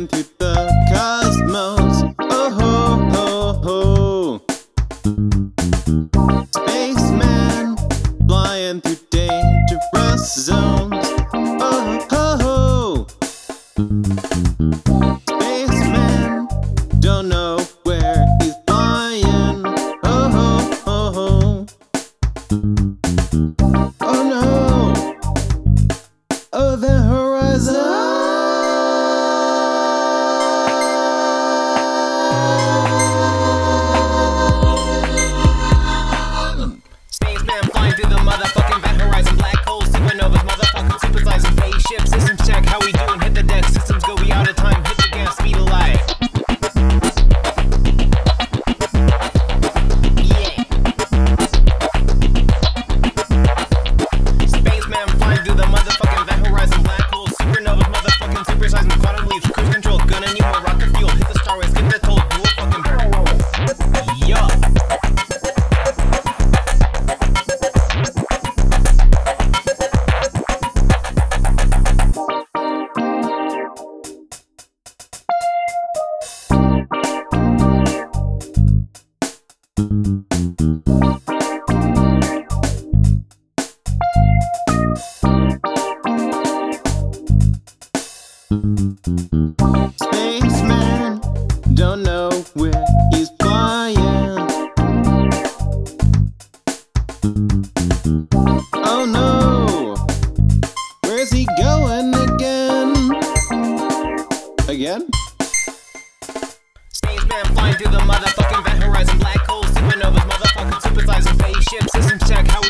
flying through the cosmos. Oh ho ho ho. Spaceman flying through dangerous zones. Oh ho ho. Spaceman don't know where he's flying. Oh ho ho ho. Oh no. Oh, the horizon. Spaceman flying through the motherfucking event horizon. Black holes, supernovas, motherfucking supersizing spaceship. Systems check, how we doing? Hit the deck. Systems go, we out of time. Hit the gas, speed of light. Yeah. Spaceman flying through the motherfucking event horizon. Black holes, supernovas, motherfucking supersizing quantum leaps. Cruise control, gonna need more rocket fuel. Hit the star race, get the toll, do a fucking barrel roll. Yup. Spaceman don't know where he's flying. Oh no, where's he going again? Again? Spaceman flying through the motherfucking event horizon. Black holes, supernovas, motherfucking supersizing spaceship. Systems check, how